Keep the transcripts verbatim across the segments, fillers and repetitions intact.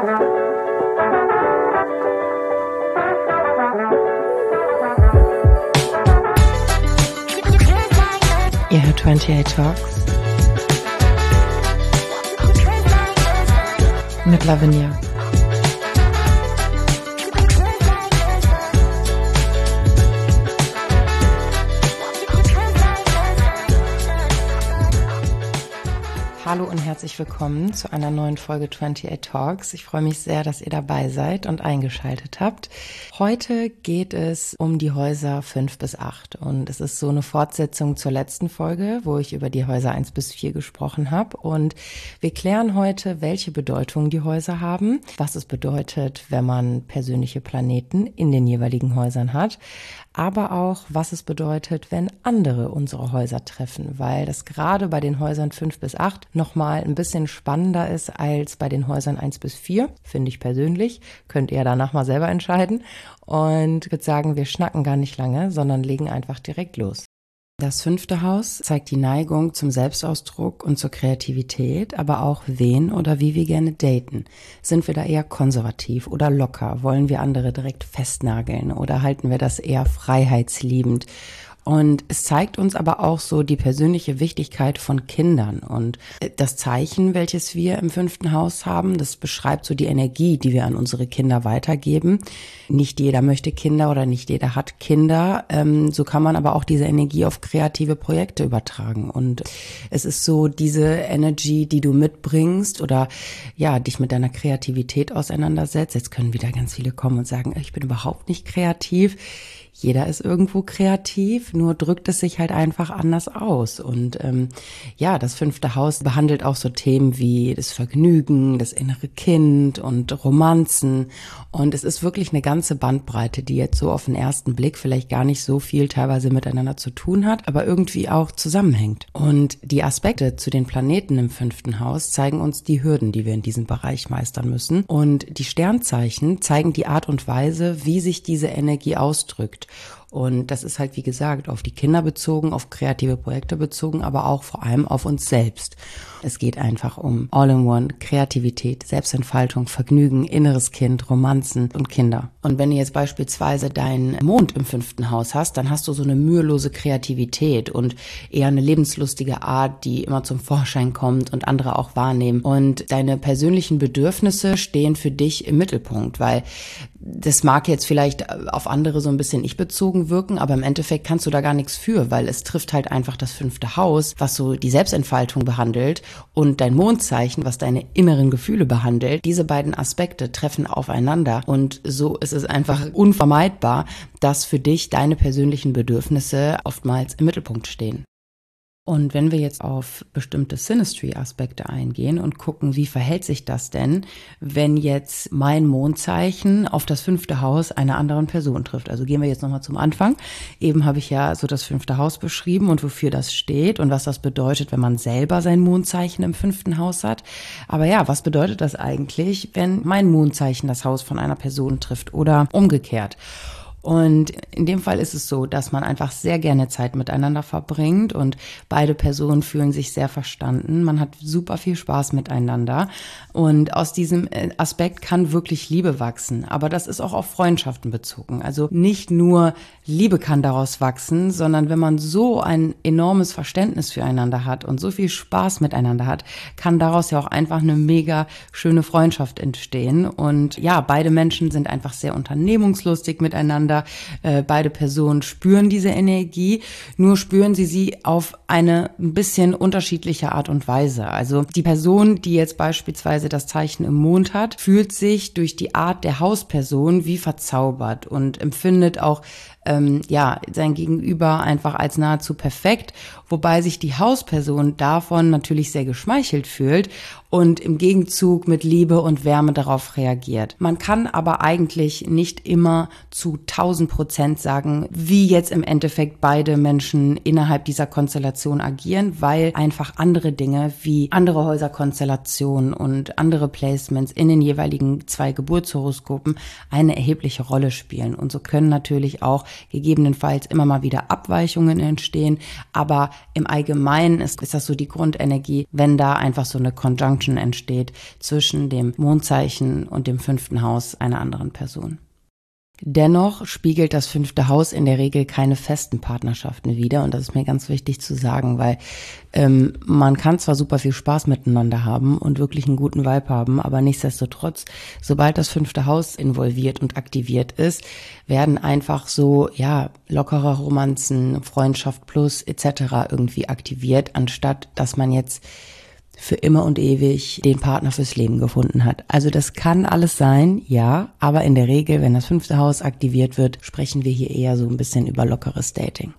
Ihr hört achtundvierzig Talks mit Lavinia. Hallo und herzlich willkommen zu einer neuen Folge achtundvierzig Talks. Ich freue mich sehr, dass ihr dabei seid und eingeschaltet habt. Heute geht es um die Häuser fünf bis acht und es ist so eine Fortsetzung zur letzten Folge, wo ich über die Häuser eins bis vier gesprochen habe. Und wir klären heute, welche Bedeutung die Häuser haben, was es bedeutet, wenn man persönliche Planeten in den jeweiligen Häusern hat, aber auch, was es bedeutet, wenn andere unsere Häuser treffen, weil das gerade bei den Häusern fünf bis acht nochmal ein bisschen spannender ist als bei den Häusern eins bis vier, finde ich persönlich. Könnt ihr danach mal selber entscheiden. Und ich würde sagen, wir schnacken gar nicht lange, sondern legen einfach direkt los. Das fünfte Haus zeigt die Neigung zum Selbstausdruck und zur Kreativität, aber auch wen oder wie wir gerne daten. Sind wir da eher konservativ oder locker? Wollen wir andere direkt festnageln oder halten wir das eher freiheitsliebend? Und es zeigt uns aber auch so die persönliche Wichtigkeit von Kindern und das Zeichen, welches wir im fünften Haus haben, das beschreibt so die Energie, die wir an unsere Kinder weitergeben. Nicht jeder möchte Kinder oder nicht jeder hat Kinder, ähm, so kann man aber auch diese Energie auf kreative Projekte übertragen und es ist so diese Energy, die du mitbringst oder ja, dich mit deiner Kreativität auseinandersetzt. Jetzt können wieder ganz viele kommen und sagen, ich bin überhaupt nicht kreativ. Jeder ist irgendwo kreativ, nur drückt es sich halt einfach anders aus. Und ähm, ja, das fünfte Haus behandelt auch so Themen wie das Vergnügen, das innere Kind und Romanzen. Und es ist wirklich eine ganze Bandbreite, die jetzt so auf den ersten Blick vielleicht gar nicht so viel teilweise miteinander zu tun hat, aber irgendwie auch zusammenhängt. Und die Aspekte zu den Planeten im fünften Haus zeigen uns die Hürden, die wir in diesem Bereich meistern müssen. Und die Sternzeichen zeigen die Art und Weise, wie sich diese Energie ausdrückt. Und das ist halt, wie gesagt, auf die Kinder bezogen, auf kreative Projekte bezogen, aber auch vor allem auf uns selbst. Es geht einfach um All-in-One, Kreativität, Selbstentfaltung, Vergnügen, inneres Kind, Romanzen und Kinder. Und wenn du jetzt beispielsweise deinen Mond im fünften Haus hast, dann hast du so eine mühelose Kreativität und eher eine lebenslustige Art, die immer zum Vorschein kommt und andere auch wahrnehmen. Und deine persönlichen Bedürfnisse stehen für dich im Mittelpunkt, weil das mag jetzt vielleicht auf andere so ein bisschen ich-bezogen wirken, aber im Endeffekt kannst du da gar nichts für, weil es trifft halt einfach das fünfte Haus, was so die Selbstentfaltung behandelt und dein Mondzeichen, was deine inneren Gefühle behandelt. Diese beiden Aspekte treffen aufeinander und so ist es einfach unvermeidbar, dass für dich deine persönlichen Bedürfnisse oftmals im Mittelpunkt stehen. Und wenn wir jetzt auf bestimmte Synastry-Aspekte eingehen und gucken, wie verhält sich das denn, wenn jetzt mein Mondzeichen auf das fünfte Haus einer anderen Person trifft. Also gehen wir jetzt nochmal zum Anfang. Eben habe ich ja so das fünfte Haus beschrieben und wofür das steht und was das bedeutet, wenn man selber sein Mondzeichen im fünften Haus hat. Aber ja, was bedeutet das eigentlich, wenn mein Mondzeichen das Haus von einer Person trifft oder umgekehrt? Und in dem Fall ist es so, dass man einfach sehr gerne Zeit miteinander verbringt und beide Personen fühlen sich sehr verstanden. Man hat super viel Spaß miteinander und aus diesem Aspekt kann wirklich Liebe wachsen. Aber das ist auch auf Freundschaften bezogen. Also nicht nur Liebe kann daraus wachsen, sondern wenn man so ein enormes Verständnis füreinander hat und so viel Spaß miteinander hat, kann daraus ja auch einfach eine mega schöne Freundschaft entstehen. Und ja, beide Menschen sind einfach sehr unternehmungslustig miteinander. Äh, beide Personen spüren diese Energie, nur spüren sie sie auf eine ein bisschen unterschiedliche Art und Weise. Also die Person, die jetzt beispielsweise das Zeichen im Mond hat, fühlt sich durch die Art der Hausperson wie verzaubert und empfindet auch ähm, ja sein Gegenüber einfach als nahezu perfekt, wobei sich die Hausperson davon natürlich sehr geschmeichelt fühlt und im Gegenzug mit Liebe und Wärme darauf reagiert. Man kann aber eigentlich nicht immer zu tausend Prozent sagen, wie jetzt im Endeffekt beide Menschen innerhalb dieser Konstellation agieren, weil einfach andere Dinge wie andere Häuserkonstellationen und andere Placements in den jeweiligen zwei Geburtshoroskopen eine erhebliche Rolle spielen. Und so können natürlich auch gegebenenfalls immer mal wieder Abweichungen entstehen. Aber im Allgemeinen ist, ist das so die Grundenergie, wenn da einfach so eine Conjunction entsteht zwischen dem Mondzeichen und dem fünften Haus einer anderen Person. Dennoch spiegelt das fünfte Haus in der Regel keine festen Partnerschaften wider und das ist mir ganz wichtig zu sagen, weil ähm, man kann zwar super viel Spaß miteinander haben und wirklich einen guten Vibe haben, aber nichtsdestotrotz, sobald das fünfte Haus involviert und aktiviert ist, werden einfach so ja lockere Romanzen, Freundschaft plus et cetera irgendwie aktiviert, anstatt dass man jetzt für immer und ewig den Partner fürs Leben gefunden hat. Also das kann alles sein, ja, aber in der Regel, wenn das fünfte Haus aktiviert wird, sprechen wir hier eher so ein bisschen über lockeres Dating.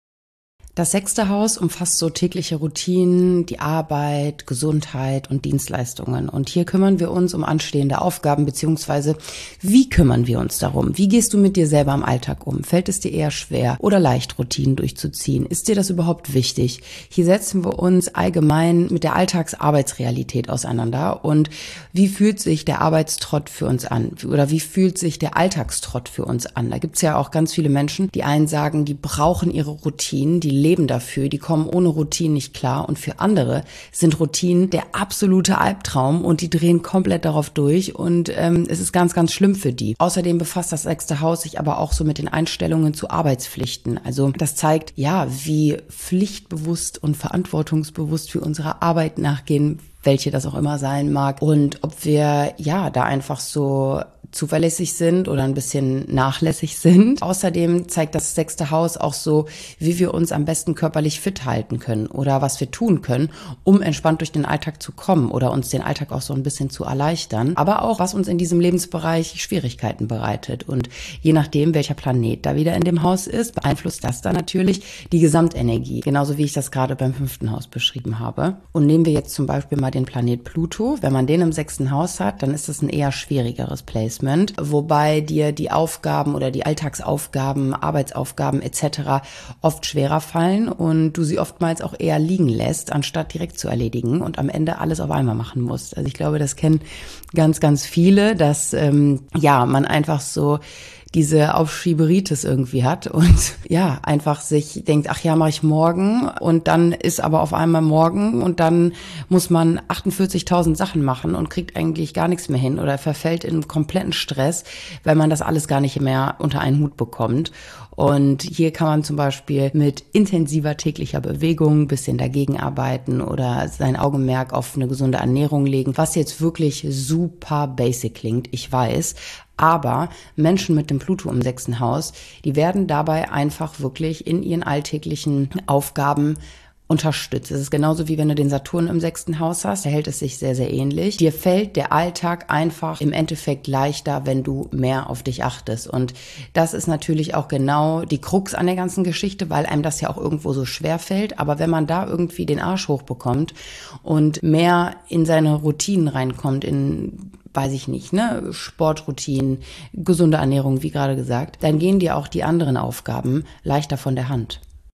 Das sechste Haus umfasst so tägliche Routinen, die Arbeit, Gesundheit und Dienstleistungen. Und hier kümmern wir uns um anstehende Aufgaben, beziehungsweise wie kümmern wir uns darum? Wie gehst du mit dir selber im Alltag um? Fällt es dir eher schwer oder leicht, Routinen durchzuziehen? Ist dir das überhaupt wichtig? Hier setzen wir uns allgemein mit der Alltagsarbeitsrealität auseinander. Und wie fühlt sich der Arbeitstrott für uns an? Oder wie fühlt sich der Alltagstrott für uns an? Da gibt es ja auch ganz viele Menschen, die einen sagen, die brauchen ihre Routinen, die leben dafür, die kommen ohne Routinen nicht klar und für andere sind Routinen der absolute Albtraum und die drehen komplett darauf durch und ähm, es ist ganz, ganz schlimm für die. Außerdem befasst das sechste Haus sich aber auch so mit den Einstellungen zu Arbeitspflichten. Also das zeigt, ja, wie pflichtbewusst und verantwortungsbewusst wir unserer Arbeit nachgehen, welche das auch immer sein mag und ob wir ja da einfach so zuverlässig sind oder ein bisschen nachlässig sind. Außerdem zeigt das sechste Haus auch so, wie wir uns am besten körperlich fit halten können oder was wir tun können, um entspannt durch den Alltag zu kommen oder uns den Alltag auch so ein bisschen zu erleichtern. Aber auch, was uns in diesem Lebensbereich Schwierigkeiten bereitet. Und je nachdem, welcher Planet da wieder in dem Haus ist, beeinflusst das dann natürlich die Gesamtenergie. Genauso wie ich das gerade beim fünften Haus beschrieben habe. Und nehmen wir jetzt zum Beispiel mal den Planet Pluto. Wenn man den im sechsten Haus hat, dann ist das ein eher schwierigeres Placement. Wobei dir die Aufgaben oder die Alltagsaufgaben, Arbeitsaufgaben et cetera oft schwerer fallen und du sie oftmals auch eher liegen lässt, anstatt direkt zu erledigen und am Ende alles auf einmal machen musst. Also ich glaube, das kennen ganz, ganz viele, dass ähm, ja man einfach so diese Aufschieberitis irgendwie hat und ja, einfach sich denkt, ach ja, mache ich morgen und dann ist aber auf einmal morgen und dann muss man achtundvierzigtausend Sachen machen und kriegt eigentlich gar nichts mehr hin oder verfällt in kompletten Stress, weil man das alles gar nicht mehr unter einen Hut bekommt. Und hier kann man zum Beispiel mit intensiver täglicher Bewegung ein bisschen dagegen arbeiten oder sein Augenmerk auf eine gesunde Ernährung legen, was jetzt wirklich super basic klingt, ich weiß. Aber Menschen mit dem Pluto im sechsten Haus, die werden dabei einfach wirklich in ihren alltäglichen Aufgaben unterstützt. Es ist genauso wie wenn du den Saturn im sechsten Haus hast, verhält es sich sehr, sehr ähnlich. Dir fällt der Alltag einfach im Endeffekt leichter, wenn du mehr auf dich achtest. Und das ist natürlich auch genau die Krux an der ganzen Geschichte, weil einem das ja auch irgendwo so schwer fällt. Aber wenn man da irgendwie den Arsch hochbekommt und mehr in seine Routinen reinkommt, in weiß ich nicht, ne, Sportroutinen, gesunde Ernährung, wie gerade gesagt, dann gehen dir auch die anderen Aufgaben leichter von der Hand.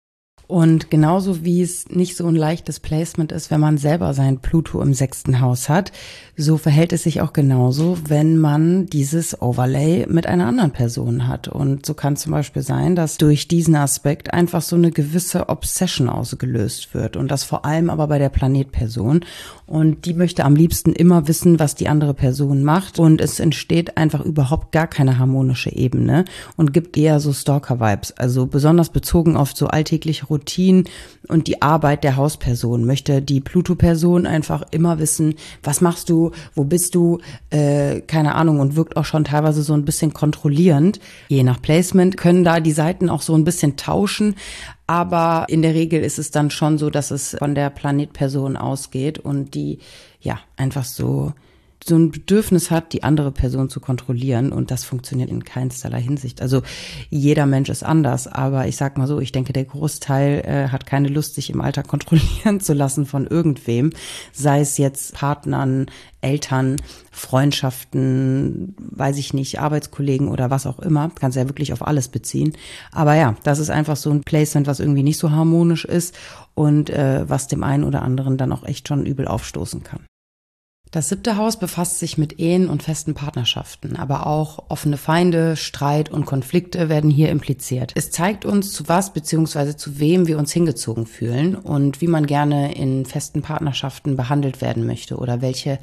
Und genauso wie es nicht so ein leichtes Placement ist, wenn man selber sein Pluto im sechsten Haus hat, so verhält es sich auch genauso, wenn man dieses Overlay mit einer anderen Person hat. Und so kann zum Beispiel sein, dass durch diesen Aspekt einfach so eine gewisse Obsession ausgelöst wird. Und das vor allem aber bei der Planetperson. Und die möchte am liebsten immer wissen, was die andere Person macht. Und es entsteht einfach überhaupt gar keine harmonische Ebene und gibt eher so Stalker-Vibes. Also besonders bezogen auf so alltägliche Routinen und die Arbeit der Hausperson möchte die Pluto-Person einfach immer wissen, was machst du, wo bist du, äh, keine Ahnung, und wirkt auch schon teilweise so ein bisschen kontrollierend. Je nach Placement können da die Seiten auch so ein bisschen tauschen, aber in der Regel ist es dann schon so, dass es von der Planetperson ausgeht und die ja einfach so so ein Bedürfnis hat, die andere Person zu kontrollieren und das funktioniert in keinsterlei Hinsicht. Also jeder Mensch ist anders, aber ich sag mal so, ich denke, der Großteil äh, hat keine Lust, sich im Alltag kontrollieren zu lassen von irgendwem, sei es jetzt Partnern, Eltern, Freundschaften, weiß ich nicht, Arbeitskollegen oder was auch immer. Kannst ja wirklich auf alles beziehen. Aber ja, das ist einfach so ein Placement, was irgendwie nicht so harmonisch ist und äh, was dem einen oder anderen dann auch echt schon übel aufstoßen kann. Das siebte Haus befasst sich mit Ehen und festen Partnerschaften, aber auch offene Feinde, Streit und Konflikte werden hier impliziert. Es zeigt uns, zu was bzw. zu wem wir uns hingezogen fühlen und wie man gerne in festen Partnerschaften behandelt werden möchte oder welche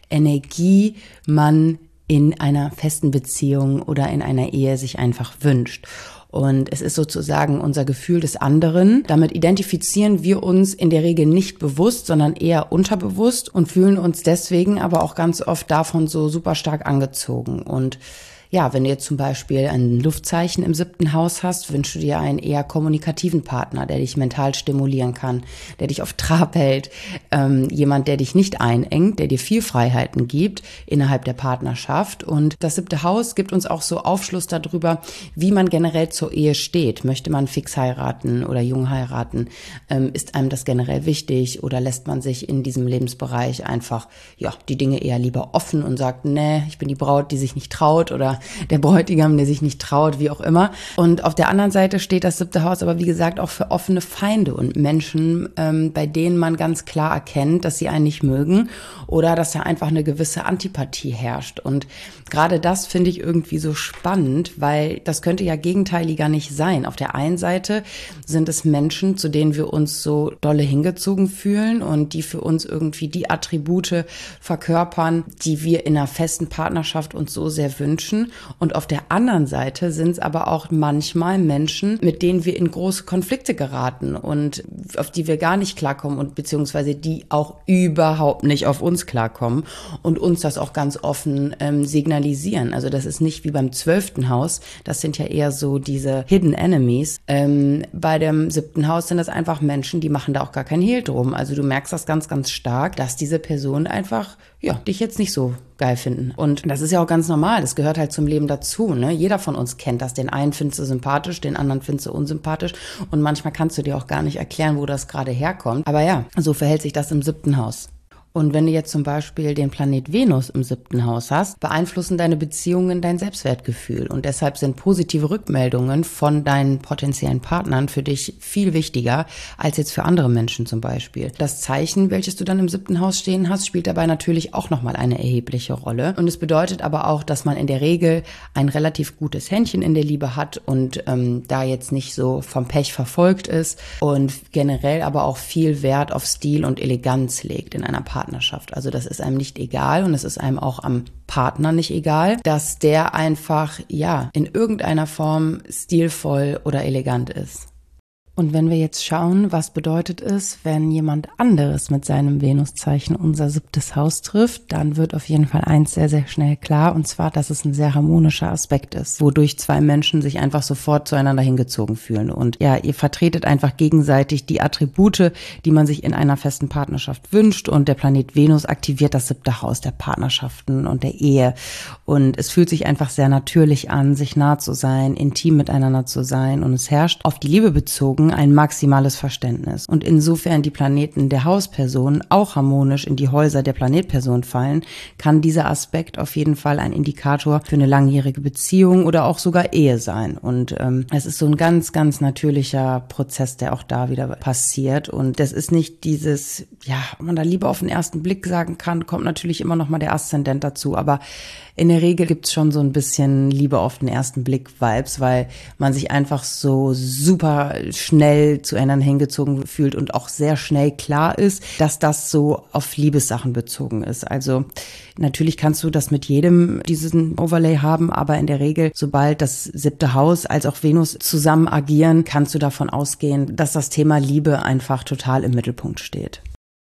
Energie man in einer festen Beziehung oder in einer Ehe sich einfach wünscht. Und es ist sozusagen unser Gefühl des anderen. Damit identifizieren wir uns in der Regel nicht bewusst, sondern eher unterbewusst und fühlen uns deswegen aber auch ganz oft davon so super stark angezogen. Und ja, wenn du jetzt zum Beispiel ein Luftzeichen im siebten Haus hast, wünschst du dir einen eher kommunikativen Partner, der dich mental stimulieren kann, der dich auf Trab hält, ähm, jemand, der dich nicht einengt, der dir viel Freiheiten gibt innerhalb der Partnerschaft. Und das siebte Haus gibt uns auch so Aufschluss darüber, wie man generell zur Ehe steht. Möchte man fix heiraten oder jung heiraten? Ähm, ist einem das generell wichtig oder lässt man sich in diesem Lebensbereich einfach ja die Dinge eher lieber offen und sagt, nee, ich bin die Braut, die sich nicht traut, oder der Bräutigam, der sich nicht traut, wie auch immer. Und auf der anderen Seite steht das siebte Haus aber, wie gesagt, auch für offene Feinde und Menschen, ähm, bei denen man ganz klar erkennt, dass sie einen nicht mögen oder dass da einfach eine gewisse Antipathie herrscht. Und gerade das finde ich irgendwie so spannend, weil das könnte ja gegenteiliger nicht sein. Auf der einen Seite sind es Menschen, zu denen wir uns so dolle hingezogen fühlen und die für uns irgendwie die Attribute verkörpern, die wir in einer festen Partnerschaft uns so sehr wünschen. Und auf der anderen Seite sind es aber auch manchmal Menschen, mit denen wir in große Konflikte geraten und auf die wir gar nicht klarkommen und beziehungsweise die auch überhaupt nicht auf uns klarkommen und uns das auch ganz offen ähm, signalisieren. Also das ist nicht wie beim zwölften Haus, das sind ja eher so diese Hidden Enemies. Ähm, bei dem siebten Haus sind das einfach Menschen, die machen da auch gar kein Hehl drum. Also du merkst das ganz, ganz stark, dass diese Person einfach, ja, dich jetzt nicht so geil finden. Und das ist ja auch ganz normal, das gehört halt zum Leben dazu, ne? Jeder von uns kennt das. Den einen findest du sympathisch, den anderen findest du unsympathisch und manchmal kannst du dir auch gar nicht erklären, wo das gerade herkommt. Aber ja, so verhält sich das im siebten Haus. Und wenn du jetzt zum Beispiel den Planet Venus im siebten Haus hast, beeinflussen deine Beziehungen dein Selbstwertgefühl. Und deshalb sind positive Rückmeldungen von deinen potenziellen Partnern für dich viel wichtiger als jetzt für andere Menschen zum Beispiel. Das Zeichen, welches du dann im siebten Haus stehen hast, spielt dabei natürlich auch nochmal eine erhebliche Rolle. Und es bedeutet aber auch, dass man in der Regel ein relativ gutes Händchen in der Liebe hat und ähm, da jetzt nicht so vom Pech verfolgt ist und generell aber auch viel Wert auf Stil und Eleganz legt in einer Partnerschaft. Partnerschaft. Also das ist einem nicht egal und es ist einem auch am Partner nicht egal, dass der einfach, ja, in irgendeiner Form stilvoll oder elegant ist. Und wenn wir jetzt schauen, was bedeutet es, wenn jemand anderes mit seinem Venuszeichen unser siebtes Haus trifft, dann wird auf jeden Fall eins sehr, sehr schnell klar, und zwar, dass es ein sehr harmonischer Aspekt ist, wodurch zwei Menschen sich einfach sofort zueinander hingezogen fühlen. Und ja, ihr vertretet einfach gegenseitig die Attribute, die man sich in einer festen Partnerschaft wünscht, und der Planet Venus aktiviert das siebte Haus der Partnerschaften und der Ehe. Und es fühlt sich einfach sehr natürlich an, sich nah zu sein, intim miteinander zu sein, und es herrscht auf die Liebe bezogen ein maximales Verständnis. Und insofern die Planeten der Hausperson auch harmonisch in die Häuser der Planetperson fallen, kann dieser Aspekt auf jeden Fall ein Indikator für eine langjährige Beziehung oder auch sogar Ehe sein. Und ähm, es ist so ein ganz, ganz natürlicher Prozess, der auch da wieder passiert. Und das ist nicht dieses, ja, ob man da Liebe auf den ersten Blick sagen kann, kommt natürlich immer noch mal der Aszendent dazu, aber in der Regel gibt's schon so ein bisschen Liebe auf den ersten Blick Vibes, weil man sich einfach so super schnell zueinander hingezogen fühlt und auch sehr schnell klar ist, dass das so auf Liebessachen bezogen ist. Also natürlich kannst du das mit jedem diesen Overlay haben, aber in der Regel, sobald das siebte Haus als auch Venus zusammen agieren, kannst du davon ausgehen, dass das Thema Liebe einfach total im Mittelpunkt steht.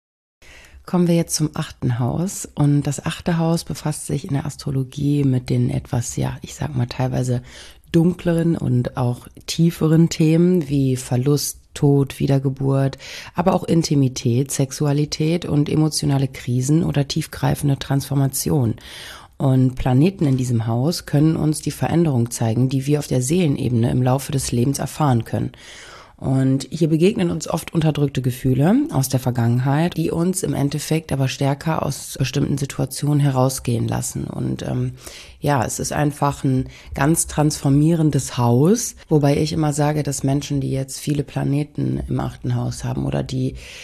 Kommen wir jetzt zum achten Haus, und das achte Haus befasst sich in der Astrologie mit den etwas, ja, ich sag mal teilweise dunkleren und auch tieferen Themen wie Verlust, Tod, Wiedergeburt, aber auch Intimität, Sexualität und emotionale Krisen oder tiefgreifende Transformation. Und Planeten in diesem Haus können uns die Veränderung zeigen, die wir auf der Seelenebene im Laufe des Lebens erfahren können. Und hier begegnen uns oft unterdrückte Gefühle aus der Vergangenheit, die uns im Endeffekt aber stärker aus bestimmten Situationen herausgehen lassen. Und ähm, ja, es ist einfach ein ganz transformierendes Haus, wobei ich immer sage, dass Menschen, die jetzt viele Planeten im achten Haus haben oder die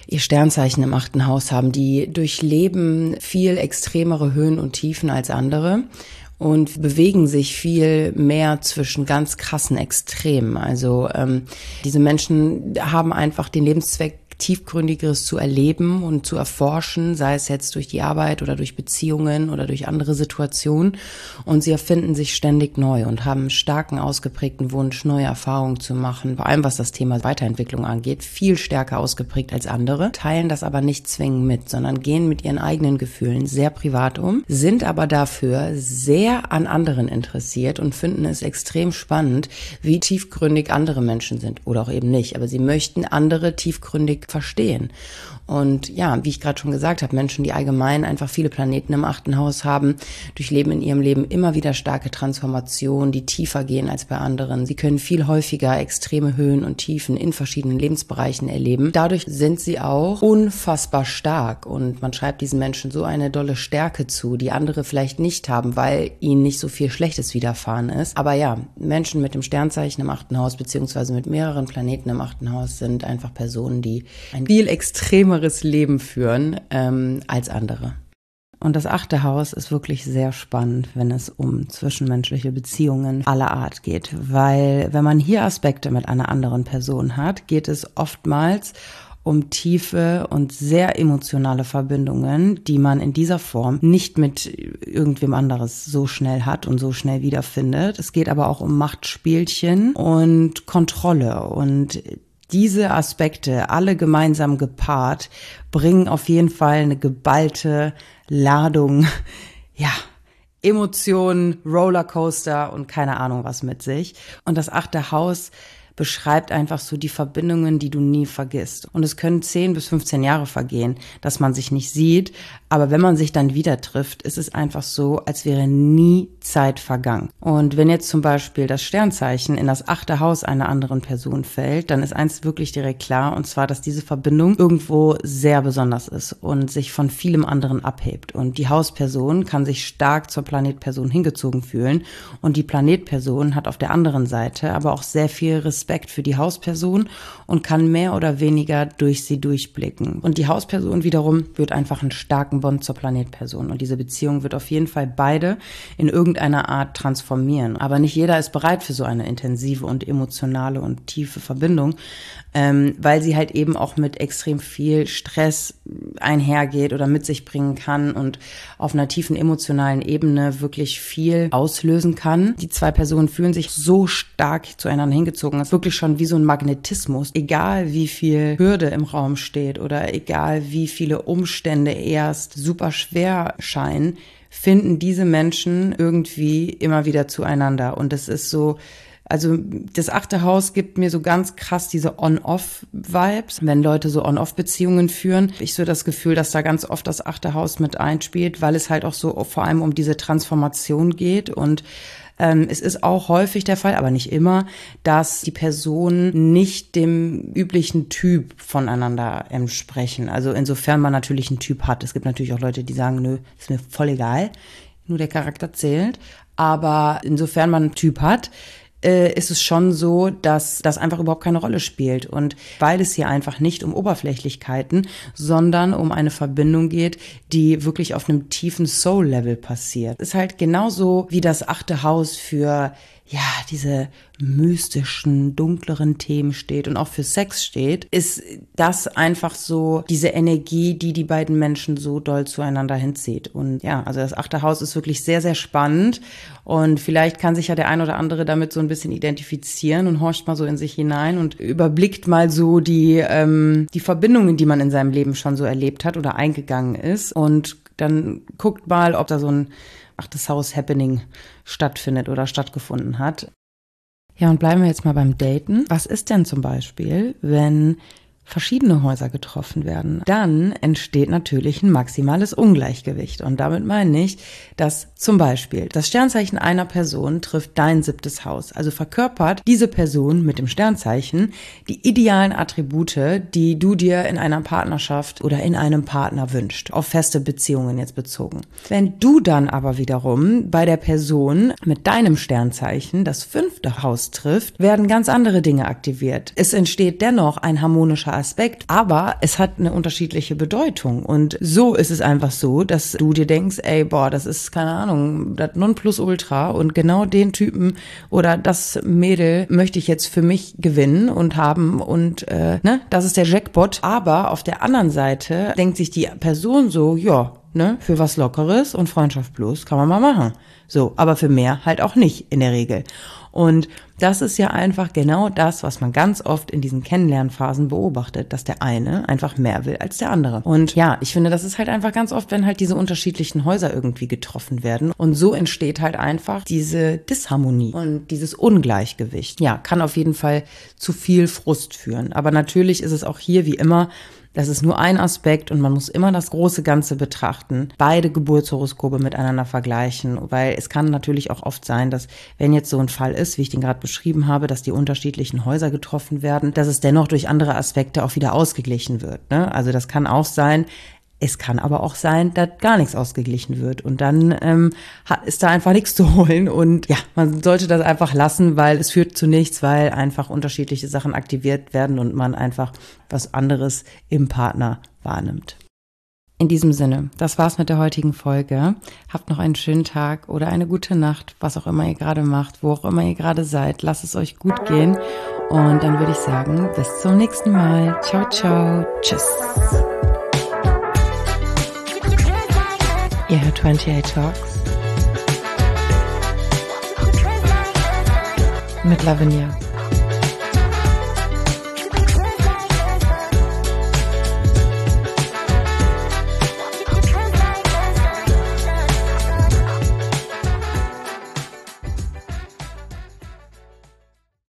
ihr Sternzeichen im achten Haus haben, die durchleben viel extremere Höhen und Tiefen als andere und bewegen sich viel mehr zwischen ganz krassen Extremen. Also ähm, diese Menschen haben einfach den Lebenszweck, Tiefgründigeres zu erleben und zu erforschen, sei es jetzt durch die Arbeit oder durch Beziehungen oder durch andere Situationen. Und sie erfinden sich ständig neu und haben einen starken, ausgeprägten Wunsch, neue Erfahrungen zu machen, vor allem was das Thema Weiterentwicklung angeht, viel stärker ausgeprägt als andere, teilen das aber nicht zwingend mit, sondern gehen mit ihren eigenen Gefühlen sehr privat um, sind aber dafür sehr an anderen interessiert und finden es extrem spannend, wie tiefgründig andere Menschen sind oder auch eben nicht. Aber sie möchten andere tiefgründig verstehen. Und ja, wie ich gerade schon gesagt habe, Menschen, die allgemein einfach viele Planeten im achten Haus haben, durchleben in ihrem Leben immer wieder starke Transformationen, die tiefer gehen als bei anderen. Sie können viel häufiger extreme Höhen und Tiefen in verschiedenen Lebensbereichen erleben. Dadurch sind sie auch unfassbar stark und man schreibt diesen Menschen so eine dolle Stärke zu, die andere vielleicht nicht haben, weil ihnen nicht so viel Schlechtes widerfahren ist. Aber ja, Menschen mit dem Sternzeichen im achten Haus beziehungsweise mit mehreren Planeten im achten Haus sind einfach Personen, die ein viel extremeres Leben führen ähm, als andere. Und das achte Haus ist wirklich sehr spannend, wenn es um zwischenmenschliche Beziehungen aller Art geht. Weil wenn man hier Aspekte mit einer anderen Person hat, geht es oftmals um tiefe und sehr emotionale Verbindungen, die man in dieser Form nicht mit irgendwem anderes so schnell hat und so schnell wiederfindet. Es geht aber auch um Machtspielchen und Kontrolle und diese Aspekte, alle gemeinsam gepaart, bringen auf jeden Fall eine geballte Ladung, ja, Emotionen, Rollercoaster und keine Ahnung was mit sich. Und das achte Haus beschreibt einfach so die Verbindungen, die du nie vergisst. Und es können zehn bis fünfzehn Jahre vergehen, dass man sich nicht sieht. Aber wenn man sich dann wieder trifft, ist es einfach so, als wäre nie Zeit vergangen. Und wenn jetzt zum Beispiel das Sternzeichen in das achte Haus einer anderen Person fällt, dann ist eins wirklich direkt klar, und zwar, dass diese Verbindung irgendwo sehr besonders ist und sich von vielem anderen abhebt. Und die Hausperson kann sich stark zur Planetperson hingezogen fühlen. Und die Planetperson hat auf der anderen Seite aber auch sehr viel Respekt für die Hausperson und kann mehr oder weniger durch sie durchblicken. Und die Hausperson wiederum wird einfach einen starken Bond zur Planetperson. Und diese Beziehung wird auf jeden Fall beide in irgendeiner Art transformieren. Aber nicht jeder ist bereit für so eine intensive und emotionale und tiefe Verbindung, ähm, weil sie halt eben auch mit extrem viel Stress einhergeht oder mit sich bringen kann und auf einer tiefen emotionalen Ebene wirklich viel auslösen kann. Die zwei Personen fühlen sich so stark zueinander hingezogen. Es ist wirklich schon wie so ein Magnetismus. Egal wie viel Hürde im Raum steht oder egal wie viele Umstände erst super schwer scheinen, finden diese Menschen irgendwie immer wieder zueinander. Und das ist so, also das achte Haus gibt mir so ganz krass diese On-Off-Vibes, wenn Leute so On-Off-Beziehungen führen. Ich so das Gefühl, dass da ganz oft das achte Haus mit einspielt, weil es halt auch so vor allem um diese Transformation geht. Und ähm, es ist auch häufig der Fall, aber nicht immer, dass die Personen nicht dem üblichen Typ voneinander entsprechen. Also insofern man natürlich einen Typ hat. Es gibt natürlich auch Leute, die sagen, nö, ist mir voll egal, nur der Charakter zählt. Aber insofern man einen Typ hat, ist es schon so, dass das einfach überhaupt keine Rolle spielt. Und weil es hier einfach nicht um Oberflächlichkeiten, sondern um eine Verbindung geht, die wirklich auf einem tiefen Soul-Level passiert. Ist halt genauso wie das achte Haus für ja, diese mystischen, dunkleren Themen steht und auch für Sex steht, ist das einfach so diese Energie, die die beiden Menschen so doll zueinander hinzieht. Und ja, also das achte Haus ist wirklich sehr, sehr spannend und vielleicht kann sich ja der ein oder andere damit so ein bisschen identifizieren und horcht mal so in sich hinein und überblickt mal so die, ähm, die Verbindungen, die man in seinem Leben schon so erlebt hat oder eingegangen ist und dann guckt mal, ob da so ein achtes Haus-Happening stattfindet oder stattgefunden hat. Ja, und bleiben wir jetzt mal beim Daten. Was ist denn zum Beispiel, wenn verschiedene Häuser getroffen werden? Dann entsteht natürlich ein maximales Ungleichgewicht. Und damit meine ich, dass zum Beispiel das Sternzeichen einer Person trifft dein siebtes Haus. Also verkörpert diese Person mit dem Sternzeichen die idealen Attribute, die du dir in einer Partnerschaft oder in einem Partner wünschst. Auf feste Beziehungen jetzt bezogen. Wenn du dann aber wiederum bei der Person mit deinem Sternzeichen das fünfte Haus trifft, werden ganz andere Dinge aktiviert. Es entsteht dennoch ein harmonischer Aspekt, aber es hat eine unterschiedliche Bedeutung. Und so ist es einfach so, dass du dir denkst, ey, boah, das ist, keine Ahnung, das Nonplusultra und genau den Typen oder das Mädel möchte ich jetzt für mich gewinnen und haben und äh, ne, das ist der Jackpot. Aber auf der anderen Seite denkt sich die Person so, ja, ne, für was Lockeres und Freundschaft bloß kann man mal machen. So, aber für mehr halt auch nicht in der Regel. Und das ist ja einfach genau das, was man ganz oft in diesen Kennenlernphasen beobachtet, dass der eine einfach mehr will als der andere. Und ja, ich finde, das ist halt einfach ganz oft, wenn halt diese unterschiedlichen Häuser irgendwie getroffen werden. Und so entsteht halt einfach diese Disharmonie und dieses Ungleichgewicht. Ja, kann auf jeden Fall zu viel Frust führen. Aber natürlich ist es auch hier wie immer, das ist nur ein Aspekt und man muss immer das große Ganze betrachten, beide Geburtshoroskope miteinander vergleichen, weil es kann natürlich auch oft sein, dass wenn jetzt so ein Fall ist, wie ich den gerade beschrieben habe, dass die unterschiedlichen Häuser getroffen werden, dass es dennoch durch andere Aspekte auch wieder ausgeglichen wird, ne? Also das kann auch sein. Es kann aber auch sein, dass gar nichts ausgeglichen wird und dann ähm, ist da einfach nichts zu holen und ja, man sollte das einfach lassen, weil es führt zu nichts, weil einfach unterschiedliche Sachen aktiviert werden und man einfach was anderes im Partner wahrnimmt. In diesem Sinne, das war's mit der heutigen Folge. Habt noch einen schönen Tag oder eine gute Nacht, was auch immer ihr gerade macht, wo auch immer ihr gerade seid. Lasst es euch gut gehen und dann würde ich sagen, bis zum nächsten Mal. Ciao, ciao. Tschüss. Ihr hört achtundvierzig Talks mit Lavinia.